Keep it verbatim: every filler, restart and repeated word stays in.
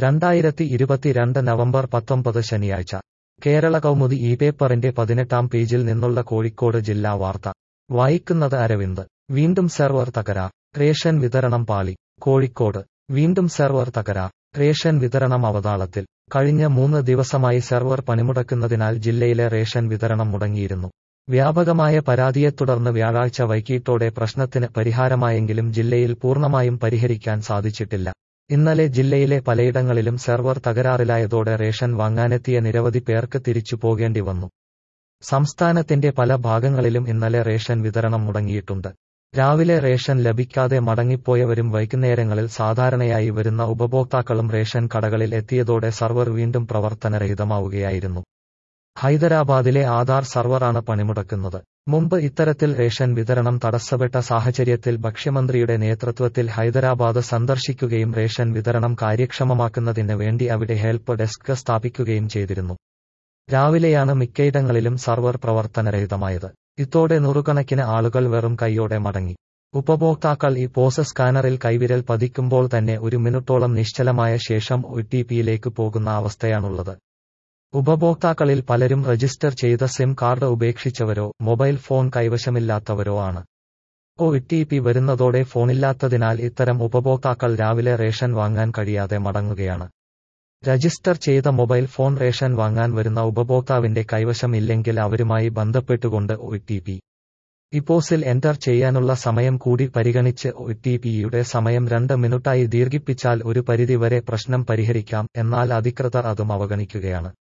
രണ്ടായിരത്തി ഇരുപത്തിരണ്ട് നവംബർ പത്തൊമ്പത് ശനിയാഴ്ച കേരള കൗമുദി ഈ പേപ്പറിന്റെ പതിനെട്ടാം പേജിൽ നിന്നുള്ള കോഴിക്കോട് ജില്ലാ വാർത്ത വായിക്കുന്നത് അരവിന്ദ്. വീണ്ടും സെർവർ തകരാർ, റേഷൻ വിതരണം പാളി. കോഴിക്കോട് വീണ്ടും സെർവർ തകരാർ, റേഷൻ വിതരണം അവതാളത്തിൽ. കഴിഞ്ഞ മൂന്ന് ദിവസമായി സെർവർ പണിമുടക്കുന്നതിനാൽ ജില്ലയിലെ റേഷൻ വിതരണം മുടങ്ങിയിരുന്നു. വ്യാപകമായ പരാതിയെ തുടർന്ന് വ്യാഴാഴ്ച വൈകിട്ടോടെ പ്രശ്നത്തിന് പരിഹാരമായെങ്കിലും ജില്ലയിൽ പൂർണ്ണമായും പരിഹരിക്കാൻ സാധിച്ചിട്ടില്ല. ഇന്നലെ ജില്ലയിലെ പലയിടങ്ങളിലും സെർവർ തകരാറിലായതോടെ റേഷൻ വാങ്ങാനെത്തിയ നിരവധി പേർക്ക് തിരിച്ചു പോകേണ്ടി വന്നു. സംസ്ഥാനത്തിന്റെ പല ഭാഗങ്ങളിലും ഇന്നലെ റേഷൻ വിതരണം മുടങ്ങിയിട്ടുണ്ട്. രാവിലെ റേഷൻ ലഭിക്കാതെ മടങ്ങിപ്പോയവരും വൈകുന്നേരങ്ങളിൽ സാധാരണയായി വരുന്ന ഉപഭോക്താക്കളും റേഷൻ കടകളിൽ എത്തിയതോടെ സർവർ വീണ്ടും പ്രവർത്തനരഹിതമാവുകയായിരുന്നു. ഹൈദരാബാദിലെ ആധാർ സർവറാണ് പണിമുടക്കുന്നത്. മുമ്പ് ഇത്തരത്തിൽ റേഷൻ വിതരണം തടസ്സപ്പെട്ട സാഹചര്യത്തിൽ ഭക്ഷ്യമന്ത്രിയുടെ നേതൃത്വത്തിൽ ഹൈദരാബാദ് സന്ദർശിക്കുകയും റേഷൻ വിതരണം കാര്യക്ഷമമാക്കുന്നതിന് വേണ്ടി അവിടെ ഹെൽപ്പ് ഡെസ്ക് സ്ഥാപിക്കുകയും ചെയ്തിരുന്നു. രാവിലെയാണ് മിക്കയിടങ്ങളിലും സർവർ പ്രവർത്തനരഹിതമായത്. ഇതോടെ നൂറുകണക്കിന് ആളുകൾ വെറും കൈയോടെ മടങ്ങി. ഉപഭോക്താക്കൾ ഈ പോസ് സ്കാനറിൽ കൈവിരൽ പതിക്കുമ്പോൾ തന്നെ ഒരു മിനിറ്റോളം നിശ്ചലമായ ശേഷം ഒ ടി പിയിലേക്ക് പോകുന്ന അവസ്ഥയാണുള്ളത്. ഉപഭോക്താക്കളിൽ പലരും രജിസ്റ്റർ ചെയ്ത സിം കാർഡ് ഉപേക്ഷിച്ചവരോ മൊബൈൽ ഫോൺ കൈവശമില്ലാത്തവരോ ആണ്. ഒ ടി പി വരുന്നതോടെ ഫോണില്ലാത്തതിനാൽ ഇത്തരം ഉപഭോക്താക്കൾ രാവിലെ റേഷൻ വാങ്ങാൻ കഴിയാതെ മടങ്ങുകയാണ്. രജിസ്റ്റർ ചെയ്ത മൊബൈൽ ഫോൺ റേഷൻ വാങ്ങാൻ വരുന്ന ഉപഭോക്താവിന്റെ കൈവശം ഇല്ലെങ്കിൽ അവരുമായി ബന്ധപ്പെട്ടുകൊണ്ട് ഒ ടി പി ഇപ്പോസിൽ എന്റർ ചെയ്യാനുള്ള സമയം കൂടി പരിഗണിച്ച് ഒ ടി പിയുടെ സമയം രണ്ട് മിനിറ്റായി ദീർഘിപ്പിച്ചാൽ ഒരു പരിധിവരെ പ്രശ്നം പരിഹരിക്കാം. എന്നാൽ അധികൃതർ അതും അവഗണിക്കുകയാണ്.